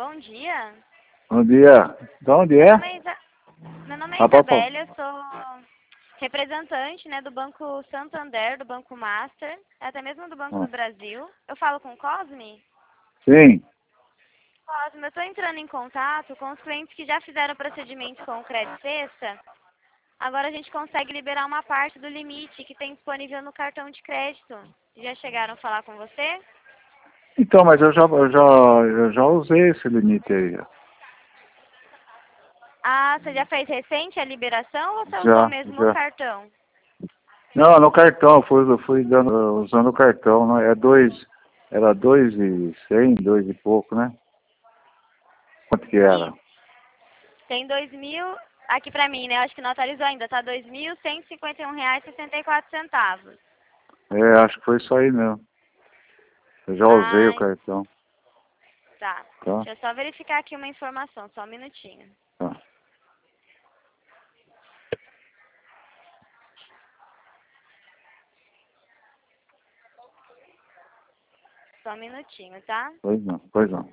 bom dia. Bom dia. De onde é? Meu nome é Isabela, eu sou representante, né, do Banco Santander, do Banco Master, até mesmo do Banco do Brasil. Eu falo com o Cosme? Sim. Cosme, eu estou entrando em contato com os clientes que já fizeram procedimento com o Crédito Sexta. Agora a gente consegue liberar uma parte do limite que tem disponível no cartão de crédito. Já chegaram a falar com você? Então, mas eu já usei esse limite aí. Ah, você já fez recente a liberação ou você usou Já, mesmo o já. cartão? Não, no cartão, fui usando o cartão, né? Era 2.100, 2 e pouco, né? Quanto que era? Tem 2.000, aqui pra mim, né? Eu acho que não atualizou ainda, tá? R$ 2.151,64. Acho que foi isso aí mesmo. Eu já usei o Ai, cartão. tá. Tá? Deixa eu só verificar aqui uma informação, só um minutinho. Tá. Só um minutinho, tá? Pois não, pois não.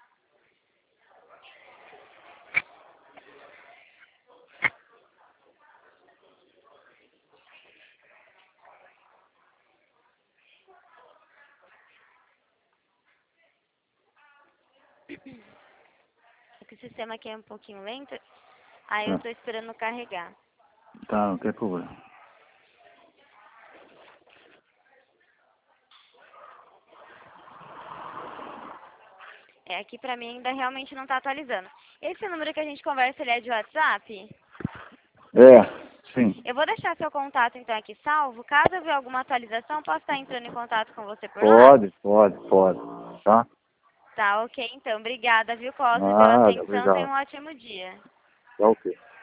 É que o sistema aqui é um pouquinho lento, aí eu tô esperando carregar. Tá, não tem problema. Aqui pra mim ainda realmente não tá atualizando. Esse número que a gente conversa, ele é de WhatsApp? Sim. Eu vou deixar seu contato então aqui salvo. Caso eu ver alguma atualização, posso estar entrando em contato com você por lá? Pode. Tá? Tá, ok então. Obrigada, viu, Cosme, pela Nada, atenção. Tenha obrigado. um ótimo dia. Tá ok.